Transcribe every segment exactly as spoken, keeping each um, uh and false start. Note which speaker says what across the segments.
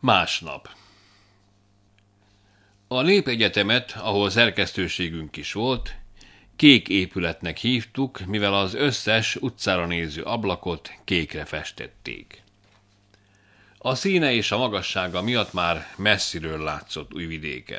Speaker 1: Másnap. A Népegyetemet, ahol szerkesztőségünk is volt, kék épületnek hívtuk, mivel az összes utcára néző ablakot kékre festették. A színe és a magassága miatt már messziről látszott Újvidéken.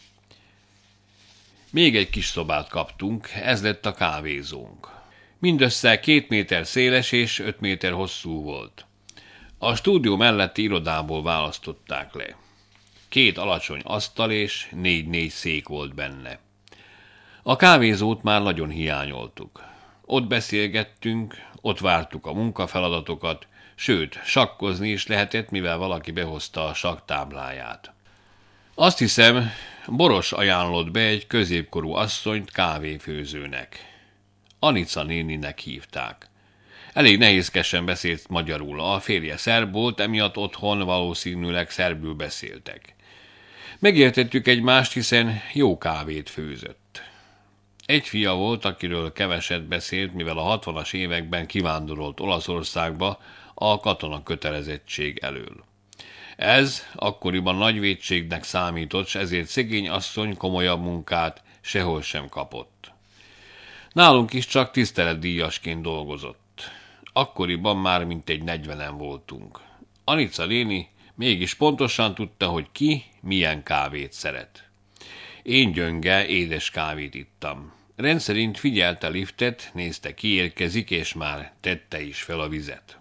Speaker 1: Még egy kis szobát kaptunk, ez lett a kávézónk. Mindössze két méter széles és öt méter hosszú volt. A stúdió melletti irodából választották le. Két alacsony asztal és négy-négy szék volt benne. A kávézót már nagyon hiányoltuk. Ott beszélgettünk, ott vártuk a munkafeladatokat, sőt, sakkozni is lehetett, mivel valaki behozta a sakktábláját. Azt hiszem, Boros ajánlott be egy középkorú asszonyt kávéfőzőnek. Anica néninek hívták. Elég nehézkesen beszélt magyarul, a férje szerb volt, emiatt otthon valószínűleg szerbül beszéltek. Megértettük egymást, hiszen jó kávét főzött. Egy fia volt, akiről keveset beszélt, mivel a hatvanas években kivándorolt Olaszországba a katona kötelezettség elől. Ez akkoriban nagyvétségnek számított, s ezért szegény asszony komolyabb munkát sehol sem kapott. Nálunk is csak tiszteletdíjasként dolgozott. Akkoriban már mintegy negyvenen voltunk. Anica néni mégis pontosan tudta, hogy ki milyen kávét szeret. Én gyönge, édes kávét ittam. Rendszerint figyelte a liftet, nézte ki érkezik, és már tette is fel a vizet.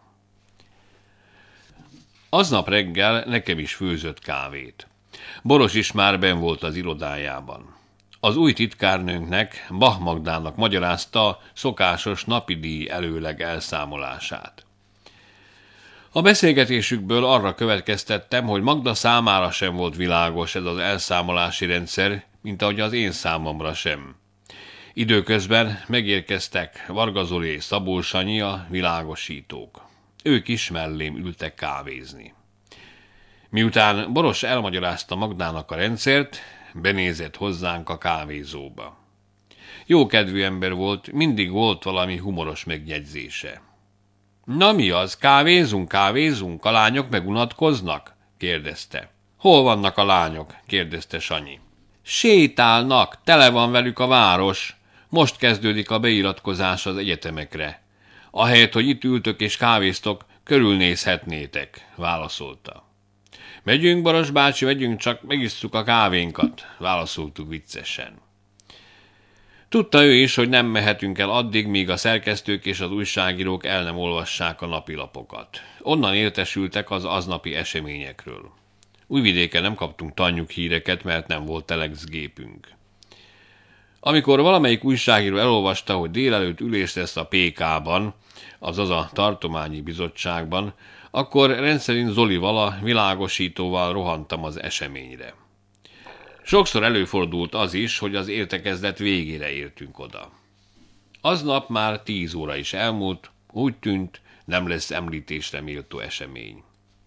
Speaker 1: Aznap reggel nekem is főzött kávét. Boros is már benn volt az irodájában. Az új titkárnőnknek, Bach Magdának magyarázta szokásos napidíj előleg elszámolását. A beszélgetésükből arra következtettem, hogy Magda számára sem volt világos ez az elszámolási rendszer, mint ahogy az én számomra sem. Időközben megérkeztek Varga Zoli és Szabó Sanyi, a világosítók. Ők is mellém ültek kávézni. Miután Boros elmagyarázta Magdának a rendszert, benézett hozzánk a kávézóba. Jókedvű ember volt, mindig volt valami humoros megjegyzése. Na mi az, kávézunk, kávézunk, a lányok megunatkoznak? Kérdezte. Hol vannak a lányok? Kérdezte Sanyi. Sétálnak, tele van velük a város. Most kezdődik a beiratkozás az egyetemekre. Ahelyett, hogy itt ültök és kávéztok, körülnézhetnétek, válaszolta. Megyünk, Boros bácsi, megyünk, csak megisszuk a kávénkat, válaszoltuk viccesen. Tudta ő is, hogy nem mehetünk el addig, míg a szerkesztők és az újságírók el nem olvassák a napilapokat. Onnan értesültek az aznapi eseményekről. Újvidéken nem kaptunk tannyug híreket, mert nem volt telexgépünk. Amikor valamelyik újságíró elolvasta, hogy délelőtt ülés lesz a pé ká-ban, azaz a tartományi bizottságban, akkor rendszerint Zolival, a világosítóval rohantam az eseményre. Sokszor előfordult az is, hogy az értekezlet végére értünk oda. Aznap már tíz óra is elmúlt, úgy tűnt, nem lesz említésre méltó esemény.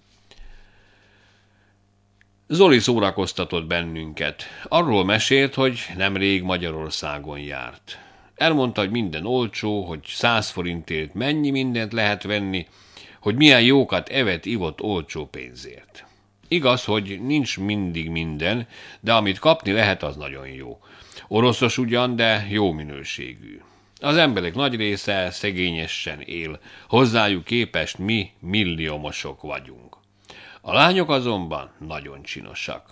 Speaker 1: Zoli szórakoztatott bennünket. Arról mesélt, hogy nemrég Magyarországon járt. Elmondta, hogy minden olcsó, hogy száz forintért mennyi mindent lehet venni, hogy milyen jókat evett, ivott olcsó pénzért. Igaz, hogy nincs mindig minden, de amit kapni lehet, az nagyon jó. Oroszos ugyan, de jó minőségű. Az emberek nagy része szegényesen él, hozzájuk képest mi milliómosok vagyunk. A lányok azonban nagyon csinosak.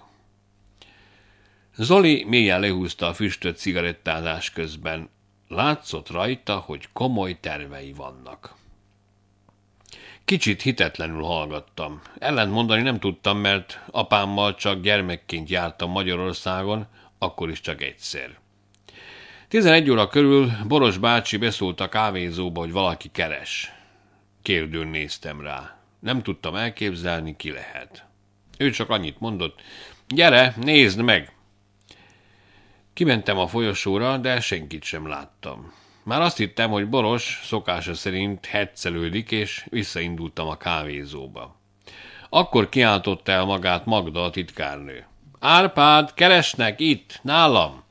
Speaker 1: Zoli mélyen lehúzta a füstöt cigarettázás közben. Látszott rajta, hogy komoly tervei vannak. Kicsit hitetlenül hallgattam. Ellent mondani nem tudtam, mert apámmal csak gyermekként jártam Magyarországon, akkor is csak egyszer. Tizenegy óra körül Boros bácsi beszólt a kávézóba, hogy valaki keres. Kérdőn néztem rá. Nem tudtam elképzelni, ki lehet. Ő csak annyit mondott, gyere, nézd meg! Kimentem a folyosóra, de senkit sem láttam. Már azt hittem, hogy Boros szokása szerint heccelődik, és visszaindultam a kávézóba. Akkor kiáltotta el magát Magda, a titkárnő. Árpád, keresnek itt, nálam!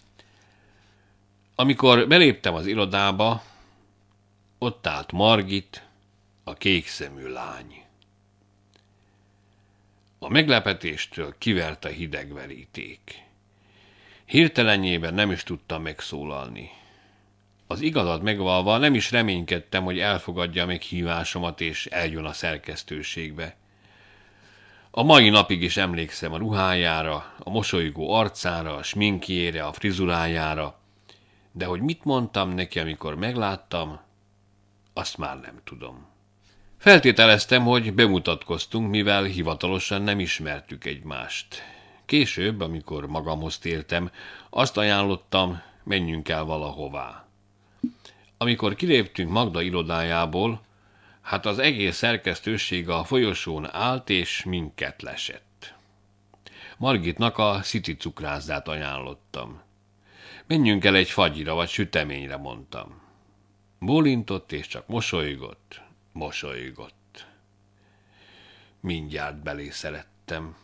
Speaker 1: Amikor beléptem az irodába, ott állt Margit, a kékszemű lány. A meglepetéstől kivert a hideg veríték. Hirtelenjében nem is tudtam megszólalni. Az igazat megvalva nem is reménykedtem, hogy elfogadja meghívásomat és eljön a szerkesztőségbe. A mai napig is emlékszem a ruhájára, a mosolygó arcára, a sminkjére, a frizurájára, de hogy mit mondtam neki, amikor megláttam, azt már nem tudom. Feltételeztem, hogy bemutatkoztunk, mivel hivatalosan nem ismertük egymást. Később, amikor magamhoz tértem, azt ajánlottam, menjünk el valahová. Amikor kiléptünk Magda irodájából, hát az egész szerkesztőség a folyosón állt, és minket lesett. Margitnak a City cukrászdát ajánlottam. Menjünk el egy fagyira vagy süteményre, mondtam. Bólintott, és csak mosolygott, mosolygott. Mindjárt belé szerettem.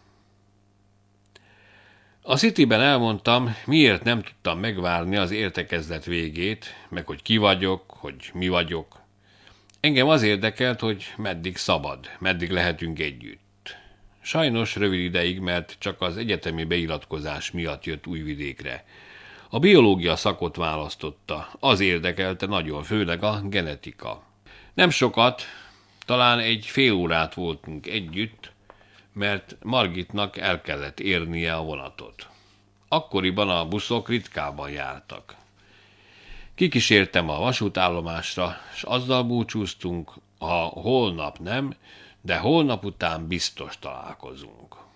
Speaker 1: A Cityben elmondtam, miért nem tudtam megvárni az értekezlet végét, meg hogy ki vagyok, hogy mi vagyok. Engem az érdekelt, hogy meddig szabad, meddig lehetünk együtt. Sajnos rövid ideig, mert csak az egyetemi beiratkozás miatt jött Újvidékre. A biológia szakot választotta, az érdekelte nagyon, főleg a genetika. Nem sokat, talán egy fél órát voltunk együtt, mert Margitnak el kellett érnie a vonatot. Akkoriban a buszok ritkában jártak. Kikísértem a vasútállomásra, és azzal búcsúztunk, ha holnap nem, de holnap után biztos találkozunk.